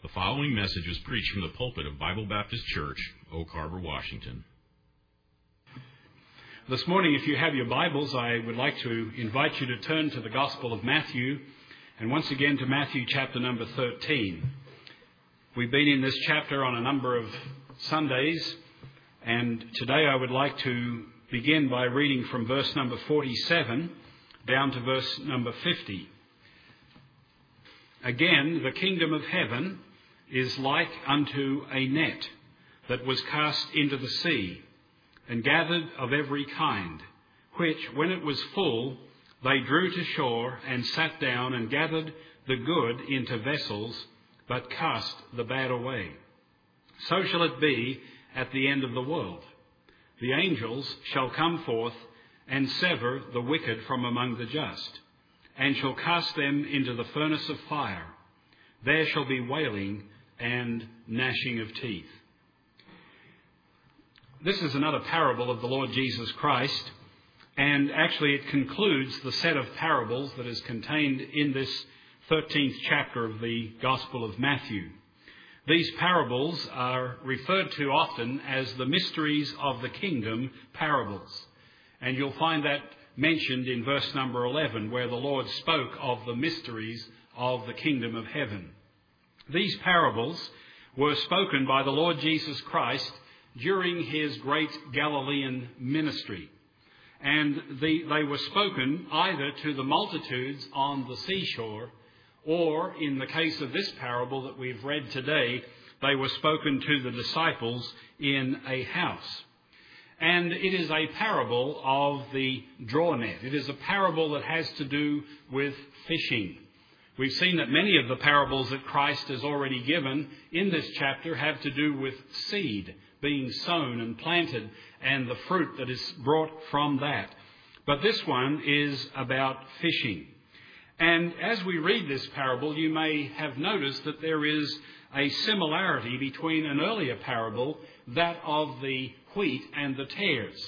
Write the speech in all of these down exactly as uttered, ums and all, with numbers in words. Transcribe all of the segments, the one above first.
The following message was preached from the pulpit of Bible Baptist Church, Oak Harbor, Washington. This morning, if you have your Bibles, I would like to invite you to turn to the Gospel of Matthew, and once again to Matthew chapter number thirteen. We've been in this chapter on a number of Sundays, and today I would like to begin by reading from verse number forty-seven down to verse number fifty. Again, the kingdom of heaven is like unto a net that was cast into the sea, and gathered of every kind, which, when it was full, they drew to shore, and sat down, and gathered the good into vessels, but cast the bad away. So shall it be at the end of the world. The angels shall come forth, and sever the wicked from among the just, and shall cast them into the furnace of fire. There shall be wailing and gnashing of teeth. This is another parable of the Lord Jesus Christ, and actually it concludes the set of parables that is contained in this thirteenth chapter of the Gospel of Matthew. These parables are referred to often as the mysteries of the kingdom parables, and you'll find that mentioned in verse number eleven, where the Lord spoke of the mysteries of the kingdom of heaven. These parables were spoken by the Lord Jesus Christ during his great Galilean ministry. And the, they were spoken either to the multitudes on the seashore, or in the case of this parable that we've read today, they were spoken to the disciples in a house. And it is a parable of the draw net. It is a parable that has to do with fishing. We've seen that many of the parables that Christ has already given in this chapter have to do with seed being sown and planted and the fruit that is brought from that. But this one is about fishing. And as we read this parable, you may have noticed that there is a similarity between an earlier parable, that of the wheat and the tares.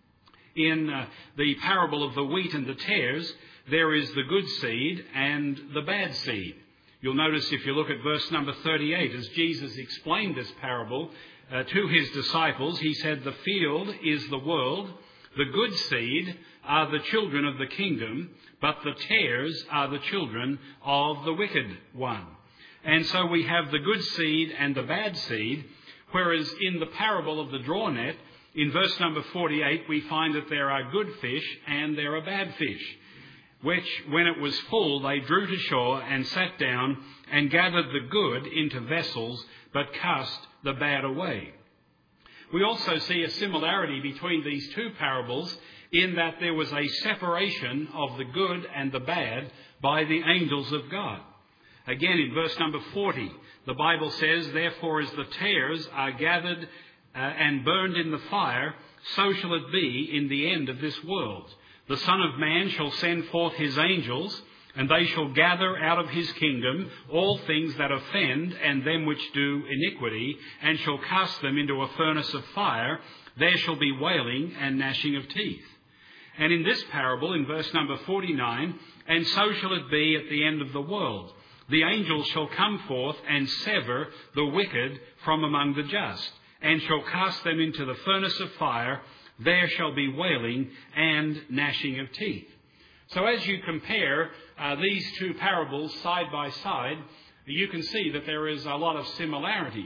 In uh, the parable of the wheat and the tares, there is the good seed and the bad seed. You'll notice if you look at verse number thirty-eight, as Jesus explained this parable uh, to his disciples, he said, "The field is the world, the good seed are the children of the kingdom, but the tares are the children of the wicked one." And so we have the good seed and the bad seed, whereas in the parable of the draw net, in verse number forty-eight, we find that there are good fish and there are bad fish, which, when it was full, they drew to shore and sat down and gathered the good into vessels, but cast the bad away. We also see a similarity between these two parables in that there was a separation of the good and the bad by the angels of God. Again, in verse number forty, the Bible says, "Therefore as the tares are gathered uh, and burned in the fire, so shall it be in the end of this world. The Son of Man shall send forth his angels, and they shall gather out of his kingdom all things that offend and them which do iniquity, and shall cast them into a furnace of fire. There shall be wailing and gnashing of teeth." And in this parable, in verse number forty-nine, "And so shall it be at the end of the world. The angels shall come forth and sever the wicked from among the just, and shall cast them into the furnace of fire. There shall be wailing and gnashing of teeth." So as you compare uh, these two parables side by side, you can see that there is a lot of similarity.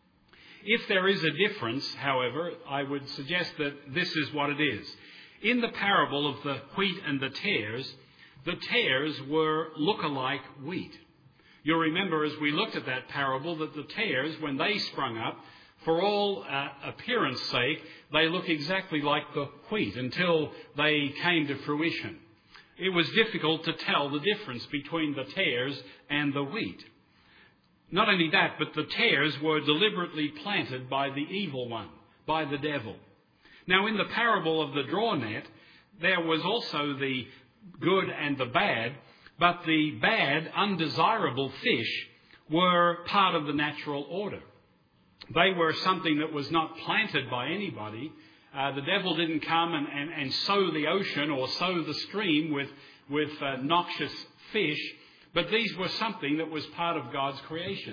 If there is a difference, however, I would suggest that this is what it is. In the parable of the wheat and the tares, the tares were look-alike wheat. You'll remember as we looked at that parable that the tares, when they sprung up, for all uh, appearance sake, they look exactly like the wheat until they came to fruition. It was difficult to tell the difference between the tares and the wheat. Not only that, but the tares were deliberately planted by the evil one, by the devil. Now, in the parable of the draw net, there was also the good and the bad, but the bad, undesirable fish were part of the natural order. They were something that was not planted by anybody. Uh, the devil didn't come and, and, and sow the ocean or sow the stream with, with uh, noxious fish, but these were something that was part of God's creation.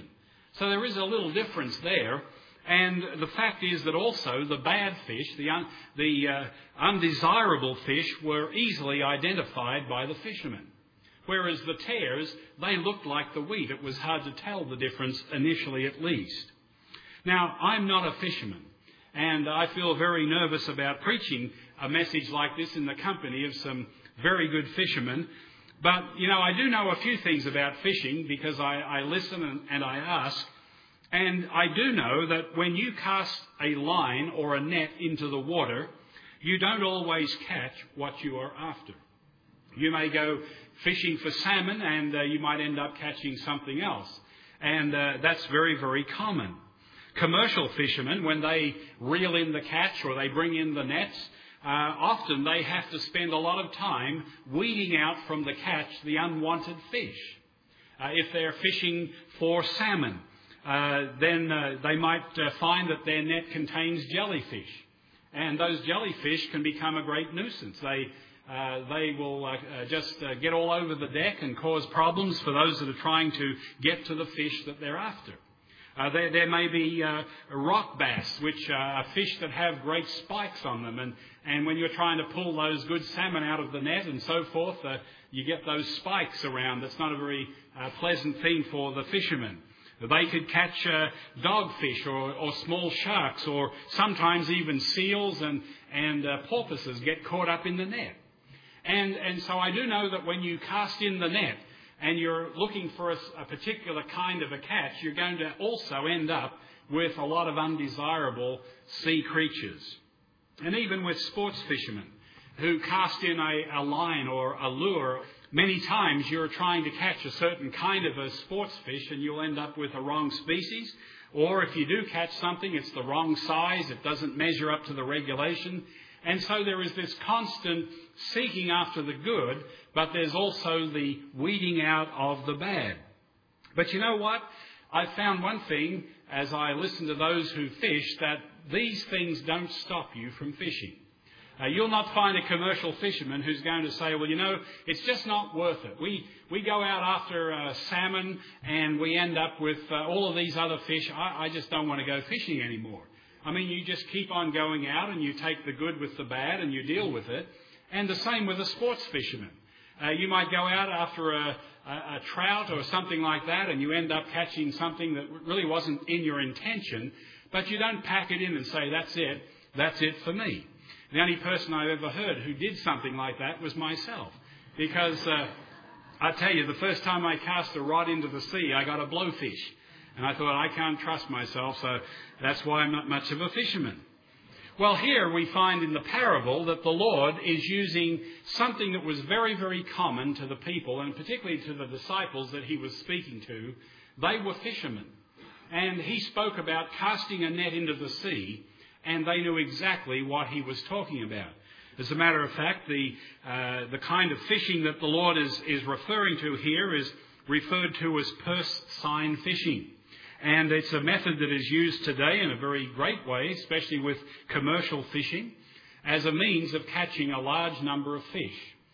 So there is a little difference there. And the fact is that also the bad fish, the, un, the uh, undesirable fish, were easily identified by the fishermen. Whereas the tares, they looked like the wheat. It was hard to tell the difference initially at least. Now, I'm not a fisherman, and I feel very nervous about preaching a message like this in the company of some very good fishermen. But, you know, I do know a few things about fishing because I, I listen and, and I ask. And I do know that when you cast a line or a net into the water, you don't always catch what you are after. You may go fishing for salmon and uh, you might end up catching something else. And uh, that's very, very common. Commercial fishermen, when they reel in the catch or they bring in the nets, uh, often they have to spend a lot of time weeding out from the catch the unwanted fish. Uh, if they're fishing for salmon, Uh, then uh, they might uh, find that their net contains jellyfish. And those jellyfish can become a great nuisance. They uh, they will uh, uh, just uh, get all over the deck and cause problems for those that are trying to get to the fish that they're after. Uh, there, there may be uh, rock bass, which are fish that have great spikes on them. And, and when you're trying to pull those good salmon out of the net and so forth, uh, you get those spikes around. That's not a very uh, pleasant thing for the fishermen. They could catch uh, dogfish or, or small sharks, or sometimes even seals and, and uh, porpoises get caught up in the net. And, and so I do know that when you cast in the net and you're looking for a, a particular kind of a catch, you're going to also end up with a lot of undesirable sea creatures. And even with sports fishermen who cast in a, a line or a lure, many times you're trying to catch a certain kind of a sports fish and you'll end up with a wrong species. Or if you do catch something, it's the wrong size. It doesn't measure up to the regulation. And so there is this constant seeking after the good, but there's also the weeding out of the bad. But you know what? I've found one thing as I listen to those who fish, that these things don't stop you from fishing. Uh, you'll not find a commercial fisherman who's going to say, well, you know, it's just not worth it. We we go out after uh, salmon and we end up with uh, all of these other fish. I, I just don't want to go fishing anymore. I mean, you just keep on going out and you take the good with the bad and you deal with it. And the same with a sports fisherman. Uh, you might go out after a, a, a trout or something like that and you end up catching something that really wasn't in your intention, but you don't pack it in and say, that's it, that's it for me. The only person I've ever heard who did something like that was myself. Because uh, I tell you, the first time I cast a rod into the sea, I got a blowfish. And I thought, I can't trust myself, so that's why I'm not much of a fisherman. Well, here we find in the parable that the Lord is using something that was very, very common to the people, and particularly to the disciples that he was speaking to. They were fishermen. And he spoke about casting a net into the sea, and they knew exactly what he was talking about. As a matter of fact, the uh, the kind of fishing that the Lord is, is referring to here is referred to as purse seine fishing. And it's a method that is used today in a very great way, especially with commercial fishing, as a means of catching a large number of fish.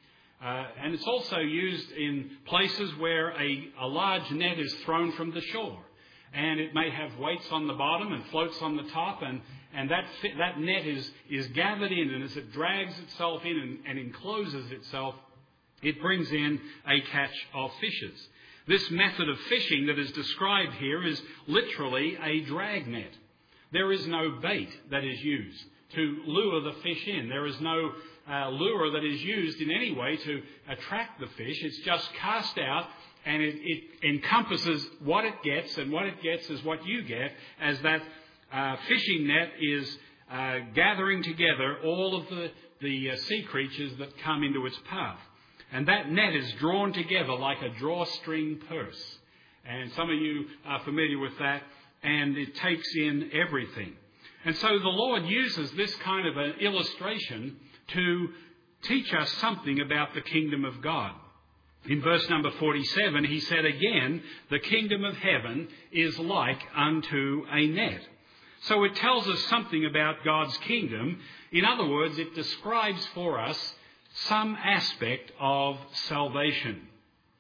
Uh, and it's also used in places where a, a large net is thrown from the shore. And it may have weights on the bottom and floats on the top, and And that that net is, is gathered in, and as it drags itself in and, and encloses itself, it brings in a catch of fishes. This method of fishing that is described here is literally a drag net. There is no bait that is used to lure the fish in. There is no uh, lure that is used in any way to attract the fish. It's just cast out, and it, it encompasses what it gets, and what it gets is what you get, as that Uh, fishing net is uh, gathering together all of the, the uh, sea creatures that come into its path. And that net is drawn together like a drawstring purse. And some of you are familiar with that, and it takes in everything. And so the Lord uses this kind of an illustration to teach us something about the kingdom of God. In verse number forty-seven, he said again, the kingdom of heaven is like unto a net. So it tells us something about God's kingdom. In other words, it describes for us some aspect of salvation.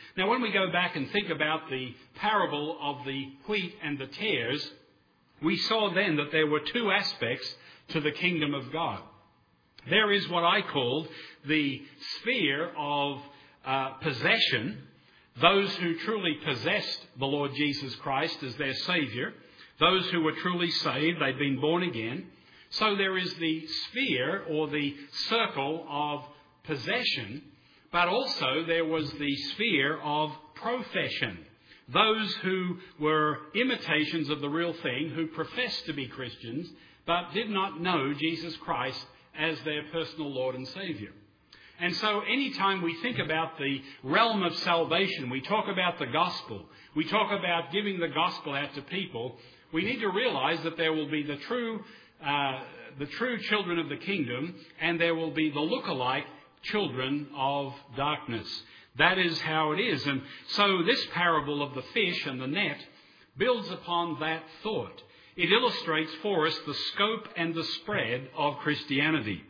Now, when we go back and think about the parable of the wheat and the tares, we saw then that there were two aspects to the kingdom of God. There is what I called the sphere of uh, possession, those who truly possessed the Lord Jesus Christ as their Saviour, those who were truly saved, they'd been born again. So there is the sphere or the circle of possession, but also there was the sphere of profession. Those who were imitations of the real thing, who professed to be Christians, but did not know Jesus Christ as their personal Lord and Saviour. And so anytime we think about the realm of salvation, we talk about the gospel, we talk about giving the gospel out to people, we need to realize that there will be the true, uh, the true children of the kingdom, and there will be the look-alike children of darkness. That is how it is. And so this parable of the fish and the net builds upon that thought. It illustrates for us the scope and the spread of Christianity.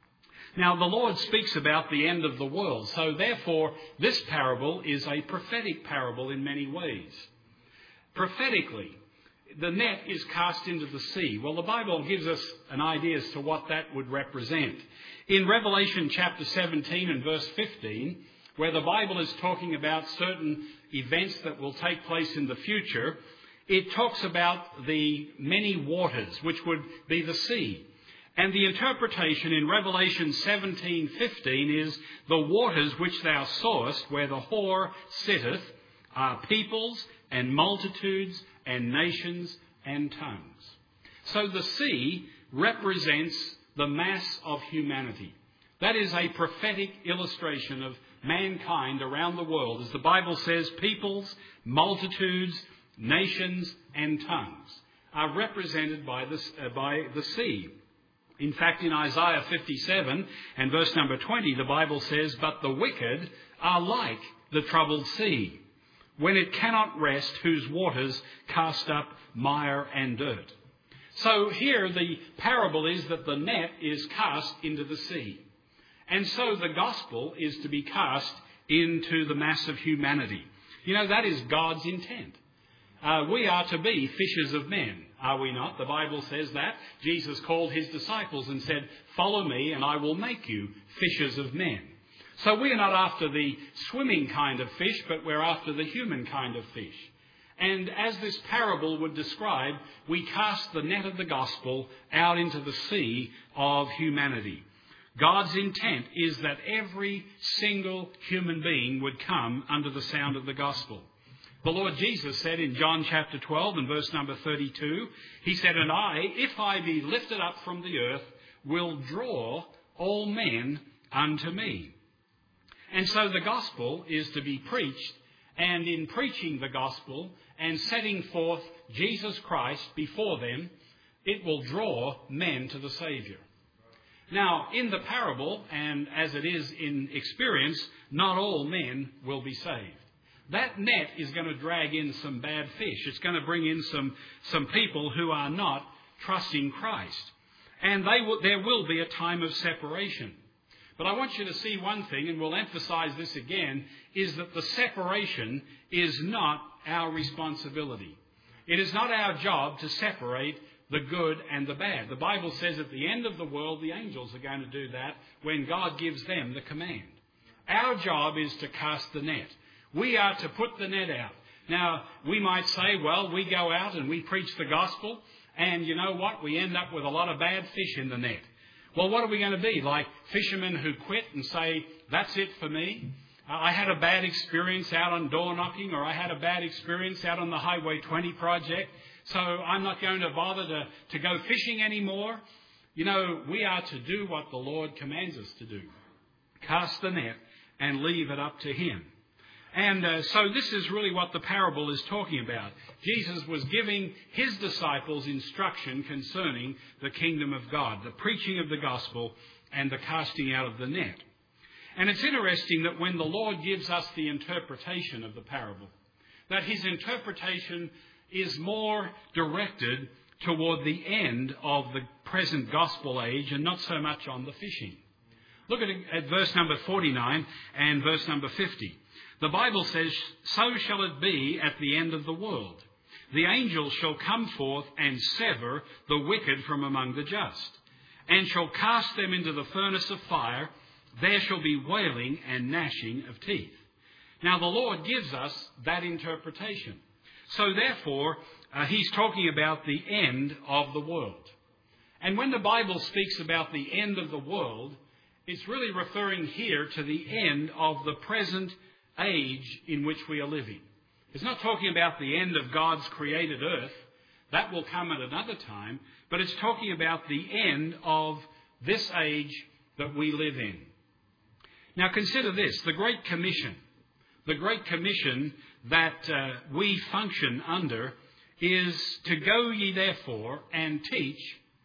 Now, the Lord speaks about the end of the world, so therefore this parable is a prophetic parable in many ways. Prophetically, the net is cast into the sea. Well, the Bible gives us an idea as to what that would represent. In Revelation chapter seventeen and verse fifteen, where the Bible is talking about certain events that will take place in the future, it talks about the many waters, which would be the sea. And the interpretation in Revelation seventeen fifteen is, the waters which thou sawest, where the whore sitteth, are peoples and multitudes and nations and tongues. So the sea represents the mass of humanity. That is a prophetic illustration of mankind around the world. As the Bible says, peoples, multitudes, nations and tongues are represented by, this, uh, by the sea. In fact, in Isaiah fifty-seven and verse number twenty, the Bible says, but the wicked are like the troubled sea, when it cannot rest, whose waters cast up mire and dirt. So here the parable is that the net is cast into the sea. And so the gospel is to be cast into the mass of humanity. You know, that is God's intent. Uh, we are to be fishers of men, are we not? The Bible says that. Jesus called his disciples and said, follow me and I will make you fishers of men. So we are not after the swimming kind of fish, but we're after the human kind of fish. And as this parable would describe, we cast the net of the gospel out into the sea of humanity. God's intent is that every single human being would come under the sound of the gospel. The Lord Jesus said in John chapter twelve and verse number thirty-two, he said, and I, if I be lifted up from the earth, will draw all men unto me. And so the gospel is to be preached, and in preaching the gospel and setting forth Jesus Christ before them, it will draw men to the Saviour. Now, in the parable, and as it is in experience, not all men will be saved. That net is going to drag in some bad fish. It's going to bring in some, some people who are not trusting Christ. And they will, there will be a time of separation. But I want you to see one thing, and we'll emphasize this again, is that the separation is not our responsibility. It is not our job to separate the good and the bad. The Bible says at the end of the world, the angels are going to do that when God gives them the command. Our job is to cast the net. We are to put the net out. Now, we might say, well, we go out and we preach the gospel, and you know what? We end up with a lot of bad fish in the net. Well, what are we going to be? Like fishermen who quit and say, that's it for me? I had a bad experience out on door knocking, or I had a bad experience out on the Highway twenty project, so I'm not going to bother to, to go fishing anymore. You know, we are to do what the Lord commands us to do. Cast the net and leave it up to him. And uh, so this is really what the parable is talking about. Jesus was giving his disciples instruction concerning the kingdom of God, the preaching of the gospel and the casting out of the net. And it's interesting that when the Lord gives us the interpretation of the parable, that his interpretation is more directed toward the end of the present gospel age and not so much on the fishing. Look at, at verse number forty-nine and verse number fifty. The Bible says, so shall it be at the end of the world. The angels shall come forth and sever the wicked from among the just, and shall cast them into the furnace of fire. There shall be wailing and gnashing of teeth. Now the Lord gives us that interpretation. So therefore, uh, he's talking about the end of the world. And when the Bible speaks about the end of the world, it's really referring here to the end of the present age in which we are living. It's not talking about the end of God's created earth. That will come at another time. But it's talking about the end of this age that we live in. Now consider this, the Great Commission. The Great Commission that uh, we function under is to go ye therefore and teach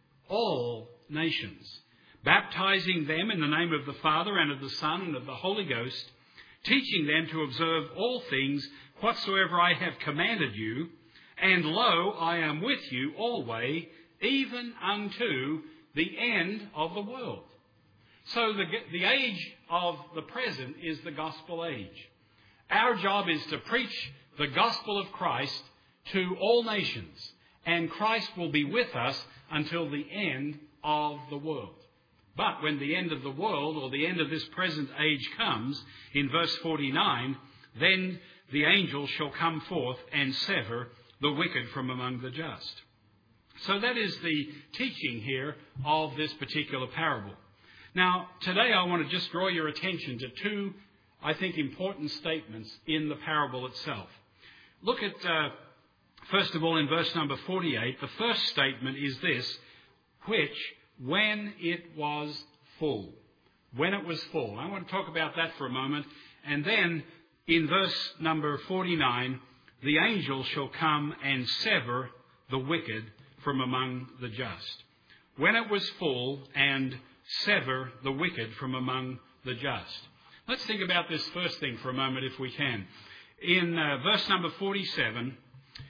all nations, baptizing them in the name of the Father and of the Son and of the Holy Ghost, teaching them to observe all things whatsoever I have commanded you, and lo, I am with you always, even unto the end of the world. So the, the age of the present is the gospel age. Our job is to preach the gospel of Christ to all nations, and Christ will be with us until the end of the world. But when the end of the world, or the end of this present age comes, in verse forty-nine, then the angels shall come forth and sever the wicked from among the just. So that is the teaching here of this particular parable. Now, today I want to just draw your attention to two, I think, important statements in the parable itself. Look at, uh, first of all, in verse number forty-eight, the first statement is this, which, when it was full. When it was full. I want to talk about that for a moment. And then, in verse number forty-nine, the angel shall come and sever the wicked from among the just. When it was full, and sever the wicked from among the just. Let's think about this first thing for a moment, if we can. In uh, verse number forty-seven,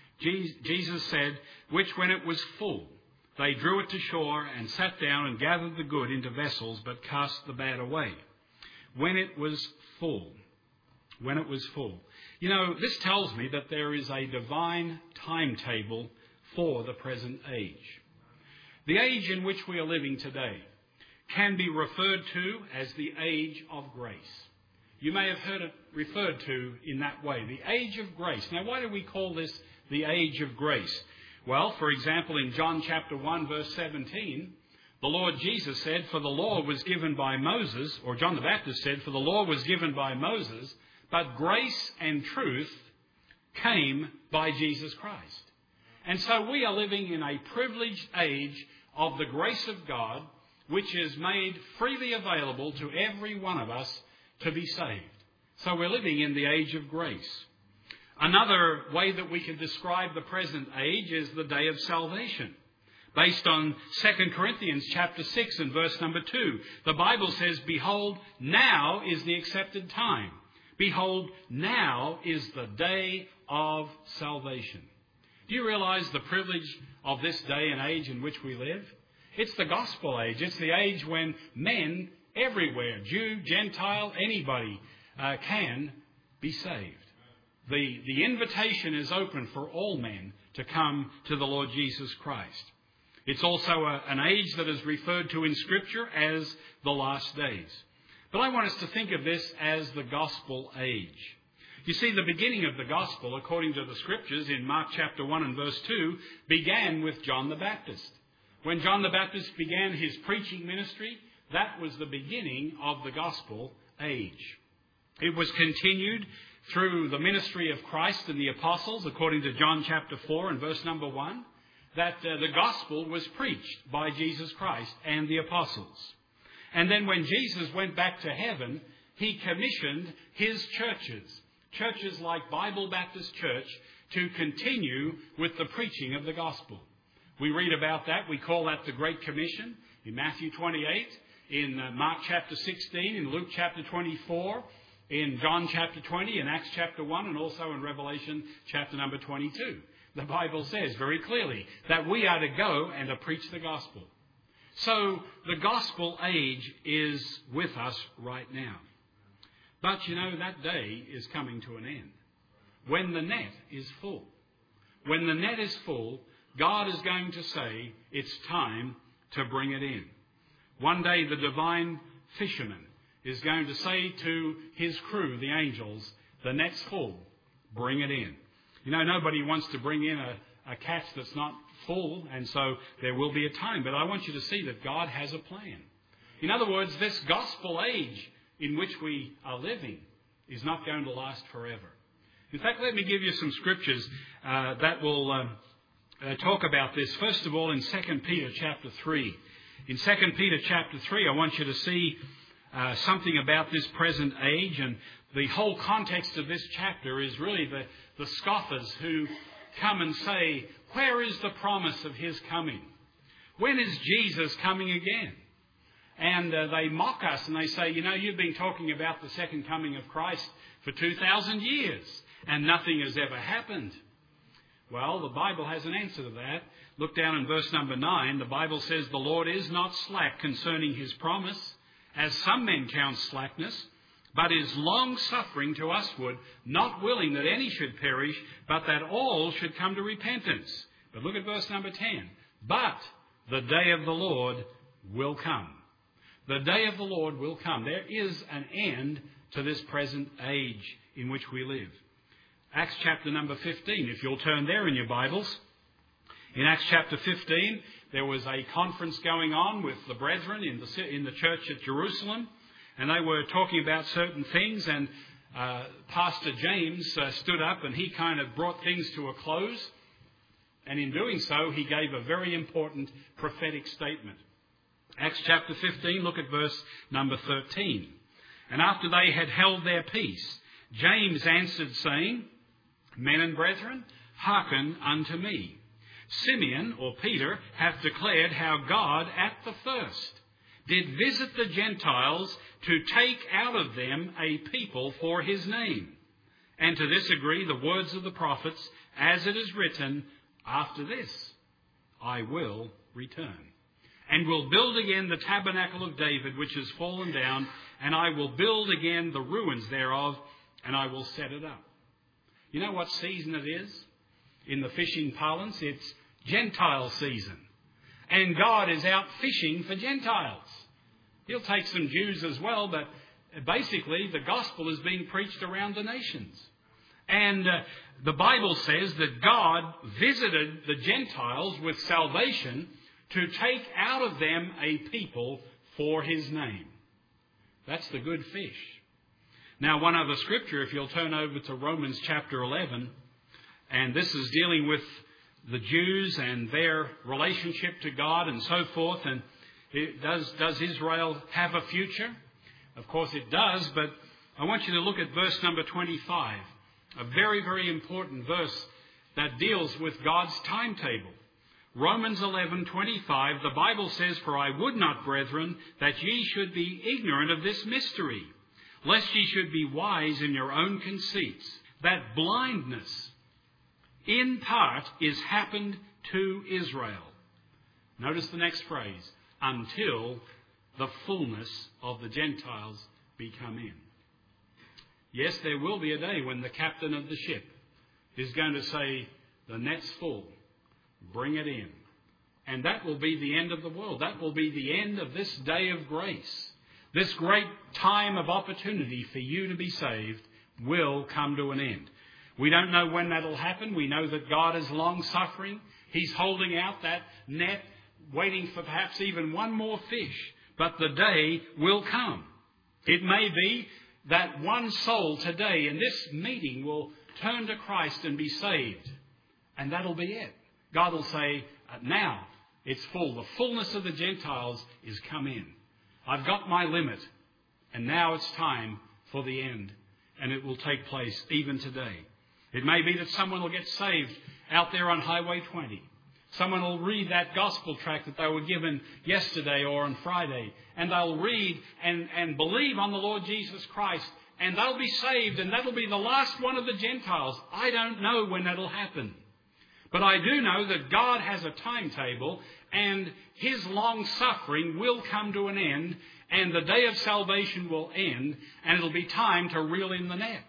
Jesus said, which when it was full, they drew it to shore and sat down and gathered the good into vessels, but cast the bad away. When it was full. When it was full. You know, this tells me that there is a divine timetable for the present age. The age in which we are living today can be referred to as the age of grace. You may have heard it referred to in that way, the age of grace. Now, why do we call this the age of grace? Well, for example, in John chapter one, verse seventeen, the Lord Jesus said, for the law was given by Moses, or John the Baptist said, for the law was given by Moses, but grace and truth came by Jesus Christ. And so we are living in a privileged age of the grace of God, which is made freely available to every one of us to be saved. So we're living in the age of grace. Another way that we can describe the present age is the day of salvation. Based on Second Corinthians chapter six and verse number two, the Bible says, behold, now is the accepted time. Behold, now is the day of salvation. Do you realize the privilege of this day and age in which we live? It's the gospel age. It's the age when men everywhere, Jew, Gentile, anybody, uh, can be saved. The, the invitation is open for all men to come to the Lord Jesus Christ. It's also a, an age that is referred to in Scripture as the last days. But I want us to think of this as the gospel age. You see, the beginning of the gospel, according to the Scriptures, in Mark chapter one and verse two, began with John the Baptist. When John the Baptist began his preaching ministry, that was the beginning of the gospel age. It was continued through the ministry of Christ and the apostles, according to John chapter four and verse number one, that uh, the gospel was preached by Jesus Christ and the apostles. And then when Jesus went back to heaven, he commissioned his churches, churches like Bible Baptist Church, to continue with the preaching of the gospel. We read about that. We call that the Great Commission in Matthew twenty-eight, in uh, Mark chapter sixteen, in Luke chapter twenty-four, in John chapter twenty, in Acts chapter one, and also in Revelation chapter number twenty-two. The Bible says very clearly that we are to go and to preach the gospel. So the gospel age is with us right now. But you know, that day is coming to an end. When the net is full. When the net is full, God is going to say it's time to bring it in. One day the divine fisherman is going to say to his crew, the angels, the net's full, bring it in. You know, nobody wants to bring in a, a catch that's not full, and so there will be a time. But I want you to see that God has a plan. In other words, this gospel age in which we are living is not going to last forever. In fact, let me give you some scriptures uh, that will uh, uh, talk about this. First of all, in Second Peter chapter three. In Second Peter chapter three, I want you to see uh, something about this present age. And the whole context of this chapter is really the, the scoffers who come and say, where is the promise of his coming? When is Jesus coming again? And uh, they mock us and they say, you know, you've been talking about the second coming of Christ for two thousand years and nothing has ever happened. Well, the Bible has an answer to that. Look down in verse number nine. The Bible says, the Lord is not slack concerning his promise, as some men count slackness, but is long-suffering to usward, not willing that any should perish, but that all should come to repentance. But look at verse number ten. But the day of the Lord will come. The day of the Lord will come. There is an end to this present age in which we live. Acts chapter number fifteen, if you'll turn there in your Bibles. In Acts chapter fifteen, there was a conference going on with the brethren in the, in the church at Jerusalem, and they were talking about certain things, and uh, Pastor James uh, stood up and he kind of brought things to a close, and in doing so, he gave a very important prophetic statement. Acts chapter fifteen, look at verse number thirteen. And after they had held their peace, James answered, saying, Men and brethren, hearken unto me. Simeon, or Peter, hath declared how God at the first did visit the Gentiles to take out of them a people for his name. And to this agree the words of the prophets, as it is written, After this I will return, and will build again the tabernacle of David, which is fallen down, and I will build again the ruins thereof, and I will set it up. You know what season it is? In the fishing parlance, it's Gentile season. And God is out fishing for Gentiles. He'll take some Jews as well, but basically the gospel is being preached around the nations. And uh, the Bible says that God visited the Gentiles with salvation to take out of them a people for his name. That's the good fish. Now, one other scripture, if you'll turn over to Romans chapter eleven, and this is dealing with the Jews and their relationship to God and so forth. And it does, does Israel have a future? Of course it does, but I want you to look at verse number twenty-five, a very, very important verse that deals with God's timetable. Romans eleven twenty-five, the Bible says, For I would not, brethren, that ye should be ignorant of this mystery, lest ye should be wise in your own conceits, that blindness in part is happened to Israel. Notice the next phrase, until the fullness of the Gentiles be come in. Yes, there will be a day when the captain of the ship is going to say, the net's full, bring it in. And that will be the end of the world. That will be the end of this day of grace. This great time of opportunity for you to be saved will come to an end. We don't know when that'll happen. We know that God is long-suffering. He's holding out that net, waiting for perhaps even one more fish. But the day will come. It may be that one soul today in this meeting will turn to Christ and be saved. And that'll be it. God will say, now it's full. The fullness of the Gentiles is come in. I've got my limit. And now it's time for the end. And it will take place even today. It may be that someone will get saved out there on Highway twenty. Someone will read that gospel tract that they were given yesterday or on Friday. And they'll read and, and believe on the Lord Jesus Christ. And they'll be saved. And that'll be the last one of the Gentiles. I don't know when that'll happen. But I do know that God has a timetable. And his long suffering will come to an end. and the day of salvation will end, and it'll be time to reel in the net.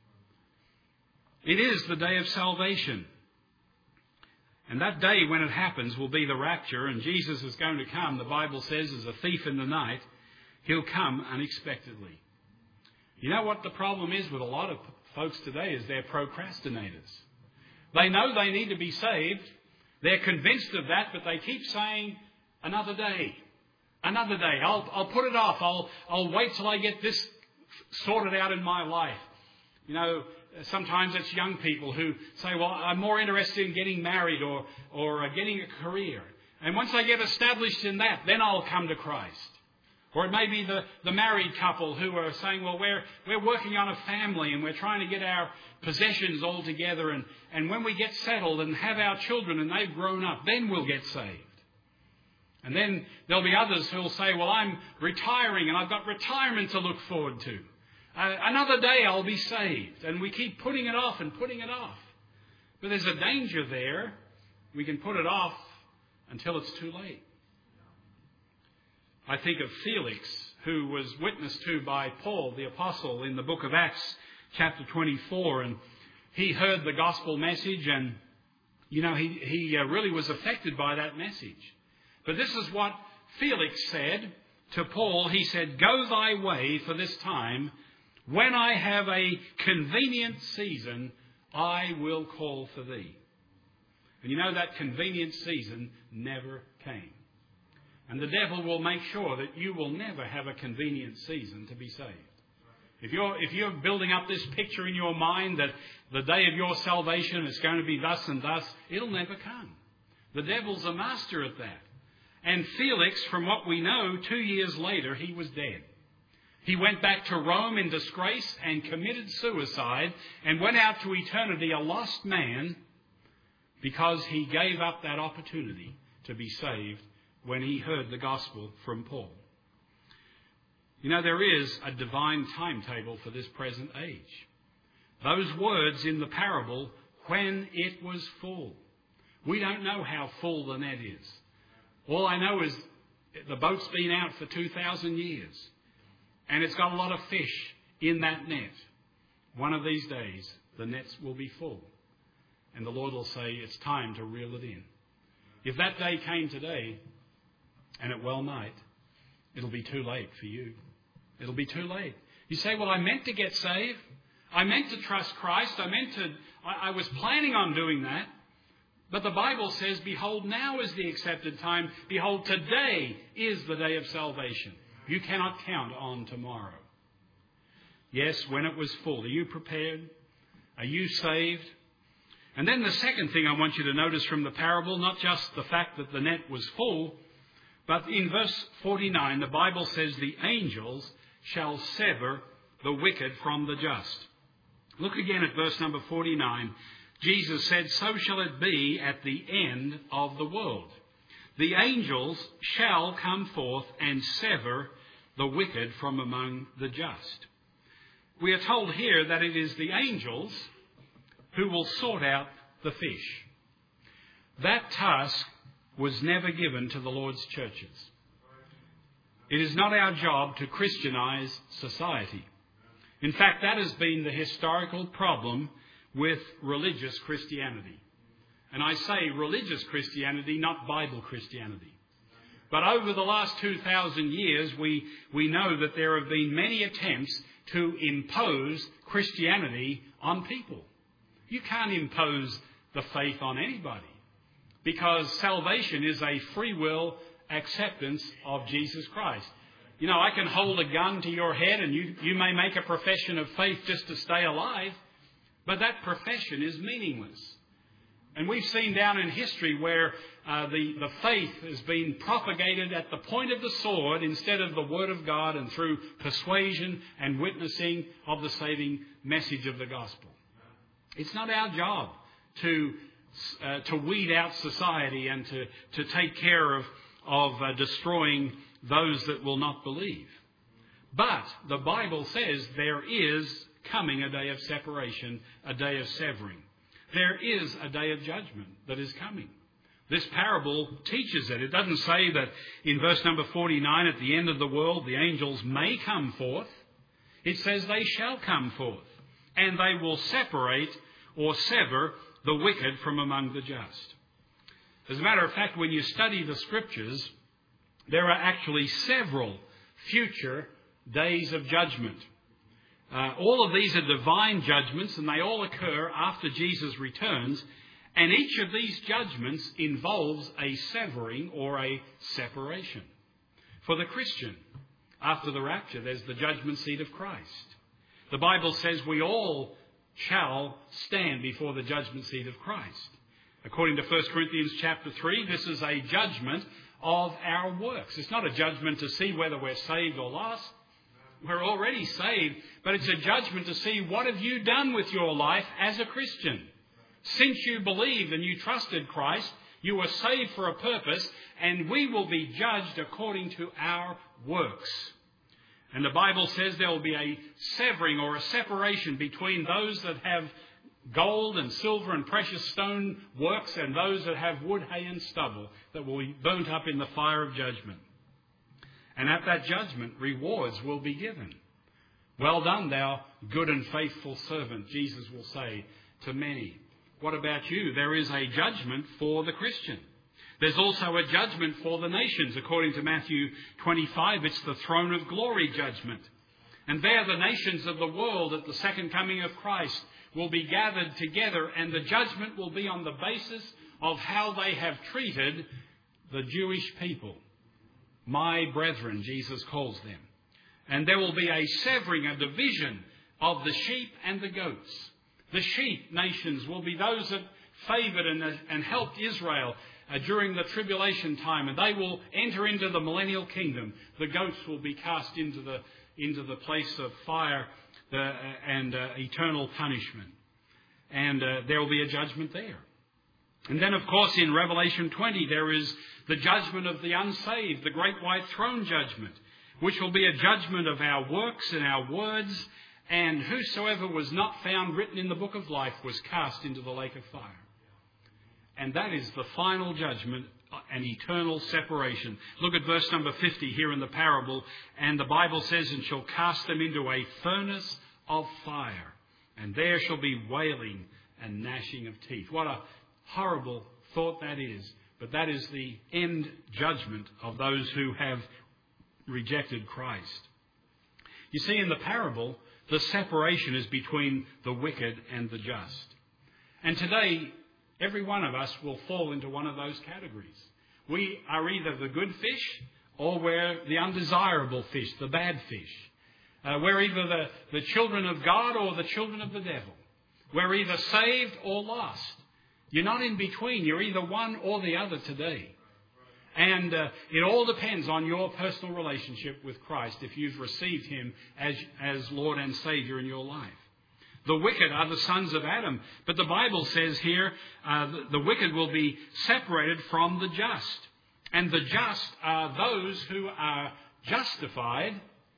It is the day of salvation. And that day when it happens will be the rapture, and Jesus is going to come, the Bible says, as a thief in the night. He'll come unexpectedly. You know what the problem is with a lot of folks today is they're procrastinators. They know they need to be saved. They're convinced of that, but they keep saying, another day, another day. I'll, I'll put it off. I'll, I'll wait till I get this sorted out in my life. You know, sometimes it's young people who say, well, I'm more interested in getting married or, or uh, getting a career. And once I get established in that, then I'll come to Christ. Or it may be the, the married couple who are saying, well, we're, we're working on a family and we're trying to get our possessions all together. And, and when we get settled and have our children and they've grown up, then we'll get saved. And then there'll be others who'll say, well, I'm retiring and I've got retirement to look forward to. Uh, another day I'll be saved. And we keep putting it off and putting it off. But there's a danger there. We can put it off until it's too late. I think of Felix, who was witnessed to by Paul, the apostle, in the book of Acts, chapter twenty-four. And he heard the gospel message and, you know, he, he uh, really was affected by that message. But this is what Felix said to Paul. He said, go thy way for this time. When I have a convenient season, I will call for thee. And you know that convenient season never came. And the devil will make sure that you will never have a convenient season to be saved. If you're, if you're building up this picture in your mind that the day of your salvation is going to be thus and thus, it'll never come. The devil's a master at that. And Felix, from what we know, two years later, he was dead. He went back to Rome in disgrace and committed suicide and went out to eternity a lost man because he gave up that opportunity to be saved when he heard the gospel from Paul. You know, there is a divine timetable for this present age. Those words in the parable, when it was full. We don't know how full the net is. All I know is the boat's been out for two thousand years. And it's got a lot of fish in that net. One of these days, the nets will be full. And the Lord will say, it's time to reel it in. If that day came today, and it well might, it'll be too late for you. It'll be too late. You say, well, I meant to get saved. I meant to trust Christ. I meant to, I, I was planning on doing that. But the Bible says, behold, now is the accepted time. Behold, today is the day of salvation. You cannot count on tomorrow. Yes, when it was full. Are you prepared? Are you saved? And then the second thing I want you to notice from the parable, not just the fact that the net was full, but in verse forty-nine, the Bible says, the angels shall sever the wicked from the just. Look again at verse number forty-nine. Jesus said, so shall it be at the end of the world. The angels shall come forth and sever the wicked from among the just. We are told here that it is the angels who will sort out the fish. That task was never given to the Lord's churches. It is not our job to Christianize society. In fact, that has been the historical problem with religious Christianity. And I say religious Christianity, not Bible Christianity. But over the last two thousand years, we, we know that there have been many attempts to impose Christianity on people. You can't impose the faith on anybody, because salvation is a free will acceptance of Jesus Christ. You know, I can hold a gun to your head and you, you may make a profession of faith just to stay alive, but that profession is meaningless. And we've seen down in history where uh, the, the faith has been propagated at the point of the sword instead of the Word of God and through persuasion and witnessing of the saving message of the gospel. It's not our job to uh, to weed out society and to, to take care of, of uh, destroying those that will not believe. But the Bible says there is coming a day of separation, a day of severing. There is a day of judgment that is coming. This parable teaches it. It doesn't say that in verse number forty-nine, at the end of the world, the angels may come forth. It says they shall come forth, and they will separate or sever the wicked from among the just. As a matter of fact, when you study the Scriptures, there are actually several future days of judgment. Uh, all of these are divine judgments, and they all occur after Jesus returns. And each of these judgments involves a severing or a separation. For the Christian, after the rapture, there's the judgment seat of Christ. The Bible says we all shall stand before the judgment seat of Christ. According to First Corinthians chapter three, this is a judgment of our works. It's not a judgment to see whether we're saved or lost. We're already saved, but it's a judgment to see what have you done with your life as a Christian. Since you believed and you trusted Christ, you were saved for a purpose, and we will be judged according to our works. And the Bible says there will be a severing or a separation between those that have gold and silver and precious stone works and those that have wood, hay and stubble that will be burnt up in the fire of judgment. And at that judgment, rewards will be given. Well done, thou good and faithful servant, Jesus will say to many. What about you? There is a judgment for the Christian. There's also a judgment for the nations. According to Matthew twenty-five, it's the throne of glory judgment. And there the nations of the world at the second coming of Christ will be gathered together, and the judgment will be on the basis of how they have treated the Jewish people. My brethren, Jesus calls them. And there will be a severing, a division of the sheep and the goats. The sheep nations will be those that favoured and, and helped Israel uh, during the tribulation time, and they will enter into the millennial kingdom. The goats will be cast into the into the place of fire uh, and uh, eternal punishment. And uh, there will be a judgment there. And then, of course, in Revelation twenty, there is the judgment of the unsaved, the great white throne judgment, which will be a judgment of our works and our words. And whosoever was not found written in the book of life was cast into the lake of fire. And that is the final judgment, an eternal separation. Look at verse number fifty here in the parable. And the Bible says, and shall cast them into a furnace of fire. And there shall be wailing and gnashing of teeth. What a horrible thought that is. But that is the end judgment of those who have rejected Christ. You see, in the parable, the separation is between the wicked and the just. And today, every one of us will fall into one of those categories. We are either the good fish or we're the undesirable fish, the bad fish. Uh, we're either the, the children of God or the children of the devil. We're either saved or lost. You're not in between. You're either one or the other today. And uh, it all depends on your personal relationship with Christ if you've received Him as, as Lord and Saviour in your life. The wicked are the sons of Adam. But the Bible says here uh, the, the wicked will be separated from the just. And the just are those who are justified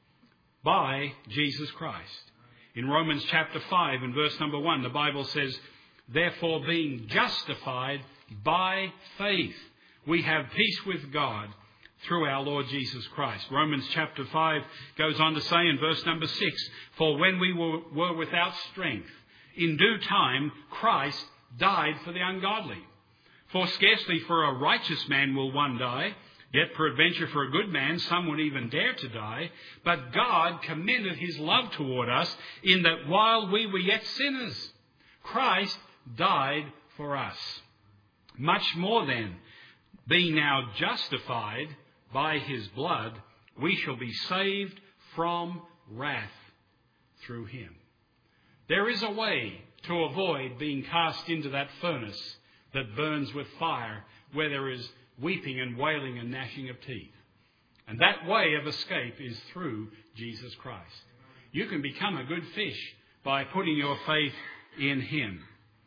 by Jesus Christ. In Romans chapter five and verse number one, the Bible says, therefore being justified by faith, we have peace with God through our Lord Jesus Christ. Romans chapter five goes on to say in verse number six, for when we were, were without strength, in due time Christ died for the ungodly. For scarcely for a righteous man will one die, yet peradventure for a good man some would even dare to die. But God commended His love toward us in that while we were yet sinners, Christ died for us. Much more then, being now justified by His blood, we shall be saved from wrath through Him. There is a way to avoid being cast into that furnace that burns with fire, where there is weeping and wailing and gnashing of teeth. And that way of escape is through Jesus Christ. You can become a good fish by putting your faith in Him.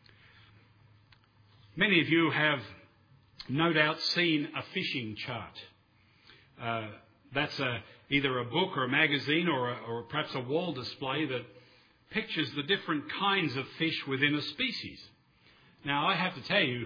Many of you have no doubt seen a fishing chart. Uh, that's a, either a book or a magazine or, a, or perhaps a wall display that pictures the different kinds of fish within a species. Now, I have to tell you,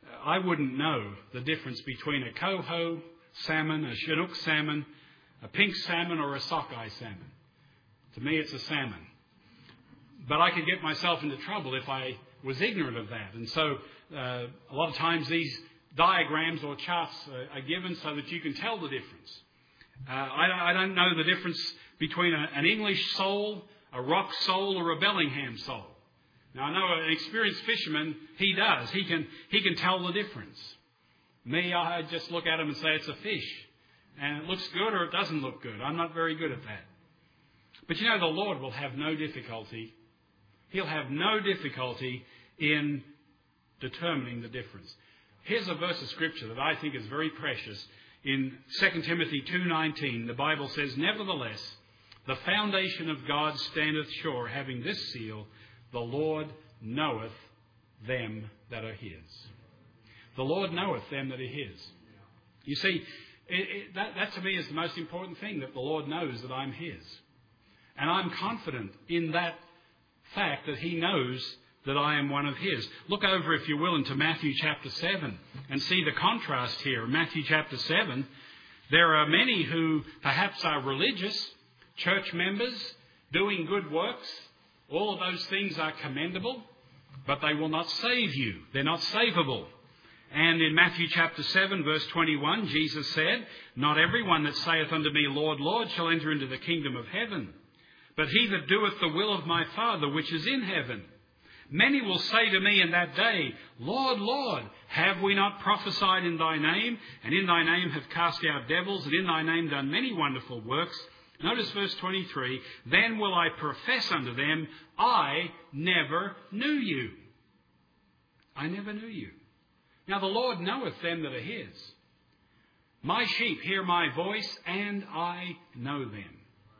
I wouldn't know the difference between a coho salmon, a Chinook salmon, a pink salmon, or a sockeye salmon. To me, it's a salmon. But I could get myself into trouble if I was ignorant of that. And so uh, a lot of times these diagrams or charts uh, are given so that you can tell the difference. Uh, I, I don't know the difference between a, an English sole, a rock sole, or a Bellingham sole. Now, I know an experienced fisherman, he does. He can, he can tell the difference. Me, I just look at him and say it's a fish. And it looks good or it doesn't look good. I'm not very good at that. But you know, the Lord will have no difficulty. He'll have no difficulty in determining the difference. Here's a verse of Scripture that I think is very precious. In Second Timothy two nineteen, the Bible says, "Nevertheless, the foundation of God standeth sure, having this seal, the Lord knoweth them that are His." The Lord knoweth them that are His. You see, it, it, that, that to me is the most important thing, that the Lord knows that I'm His. And I'm confident in that fact that He knows that I am one of His. Look over, if you will, into Matthew chapter seven and see the contrast here. In Matthew chapter seven, there are many who perhaps are religious, church members, doing good works. All of those things are commendable, but they will not save you. They're not savable. And in Matthew chapter seven, verse twenty-one, Jesus said, "Not every one that saith unto me, Lord, Lord, shall enter into the kingdom of heaven, but he that doeth the will of my Father which is in heaven. Many will say to me in that day, Lord, Lord, have we not prophesied in thy name, and in thy name have cast out devils, and in thy name done many wonderful works?" Notice verse twenty-three, "Then will I profess unto them, I never knew you." I never knew you. Now the Lord knoweth them that are His. My sheep hear my voice, and I know them.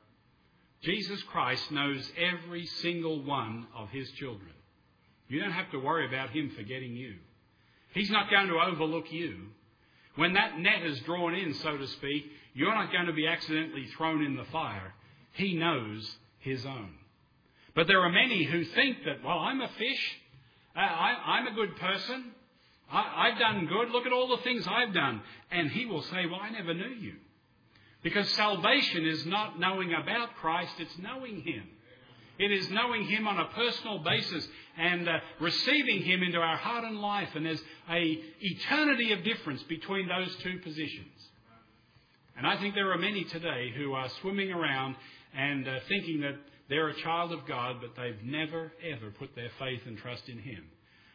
Jesus Christ knows every single one of His children. You don't have to worry about Him forgetting you. He's not going to overlook you. When that net is drawn in, so to speak, you're not going to be accidentally thrown in the fire. He knows His own. But there are many who think that, well, I'm a fish. I, I, I'm a good person. I, I've done good. Look at all the things I've done. And He will say, well, I never knew you. Because salvation is not knowing about Christ, it's knowing Him. It is knowing Him on a personal basis and uh, receiving Him into our heart and life. And there's a eternity of difference between those two positions. And I think there are many today who are swimming around and uh, thinking that they're a child of God, but they've never, ever put their faith and trust in Him.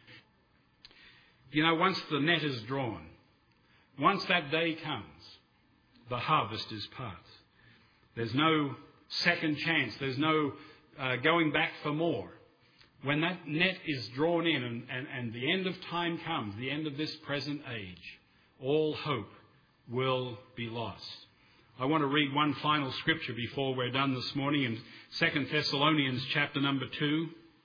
You know, once the net is drawn, once that day comes, the harvest is past. There's no second chance. There's no uh, going back for more. When that net is drawn in and, and, and the end of time comes, the end of this present age, all hope will be lost. I want to read one final scripture before we're done this morning in Second Thessalonians chapter number two.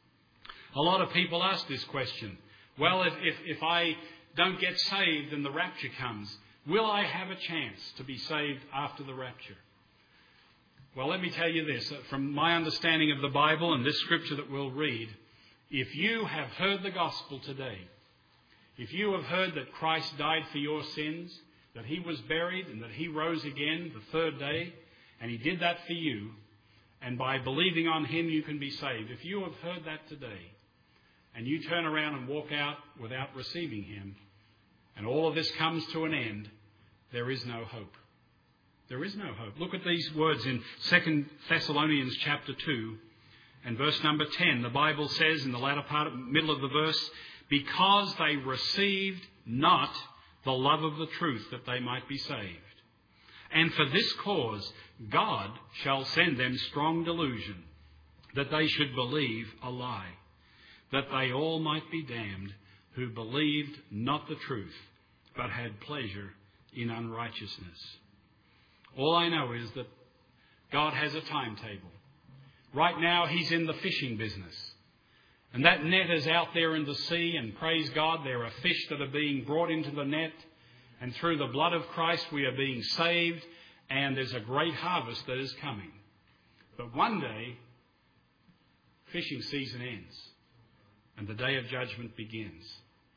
A lot of people ask this question. Well, if, if, if I don't get saved and the rapture comes, will I have a chance to be saved after the rapture? Well, let me tell you this. From my understanding of the Bible and this scripture that we'll read, if you have heard the gospel today, if you have heard that Christ died for your sins, that He was buried and that He rose again the third day, and He did that for you, and by believing on Him you can be saved. If you have heard that today, and you turn around and walk out without receiving Him, and all of this comes to an end, there is no hope. There is no hope. Look at these words in Second Thessalonians chapter two and verse number ten. The Bible says in the latter part, middle of the verse, "Because they received not the love of the truth, that they might be saved. And for this cause God shall send them strong delusion, that they should believe a lie, that they all might be damned, who believed not the truth, but had pleasure in unrighteousness." All I know is that God has a timetable. Right now He's in the fishing business. And that net is out there in the sea, and praise God, there are fish that are being brought into the net. And through the blood of Christ we are being saved, and there's a great harvest that is coming. But one day, fishing season ends, and the day of judgment begins.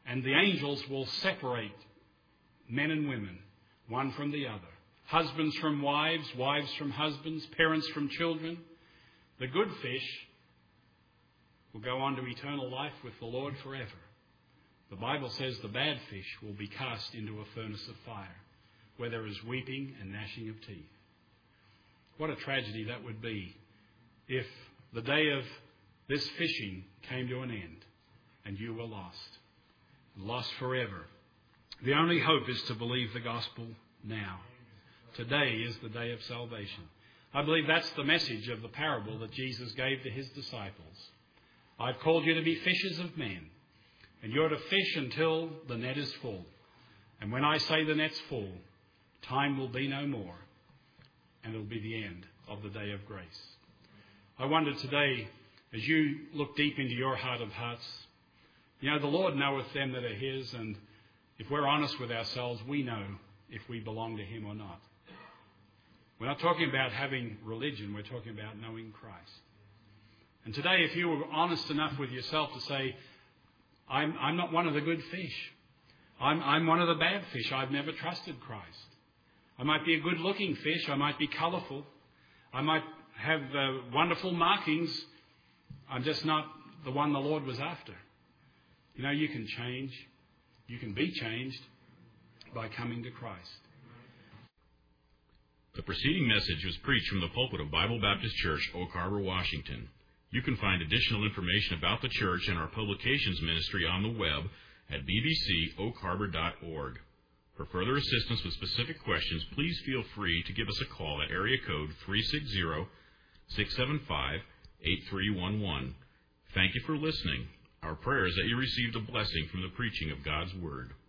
And the angels will separate men and women, one from the other. Husbands from wives, wives from husbands, parents from children. The good fish will go on to eternal life with the Lord forever. The Bible says the bad fish will be cast into a furnace of fire, where there is weeping and gnashing of teeth. What a tragedy that would be if the day of this fishing came to an end and you were lost, lost forever. The only hope is to believe the gospel now. Today is the day of salvation. I believe that's the message of the parable that Jesus gave to his disciples. I've called you to be fishers of men, and you're to fish until the net is full. And when I say the net's full, time will be no more, and it'll be the end of the day of grace. I wonder today, as you look deep into your heart of hearts, you know, the Lord knoweth them that are his, and if we're honest with ourselves, we know if we belong to him or not. We're not talking about having religion, we're talking about knowing Christ. And today, if you were honest enough with yourself to say, I'm, I'm not one of the good fish. I'm, I'm one of the bad fish. I've never trusted Christ. I might be a good-looking fish. I might be colourful. I might have uh, wonderful markings. I'm just not the one the Lord was after. You know, you can change. You can be changed by coming to Christ. The preceding message was preached from the pulpit of Bible Baptist Church, Oak Harbor, Washington. You can find additional information about the church and our publications ministry on the web at b b c oak harbor dot org. For further assistance with specific questions, please feel free to give us a call at area code three six zero, six seven five, eight three one one. Thank you for listening. Our prayer is that you received a blessing from the preaching of God's Word.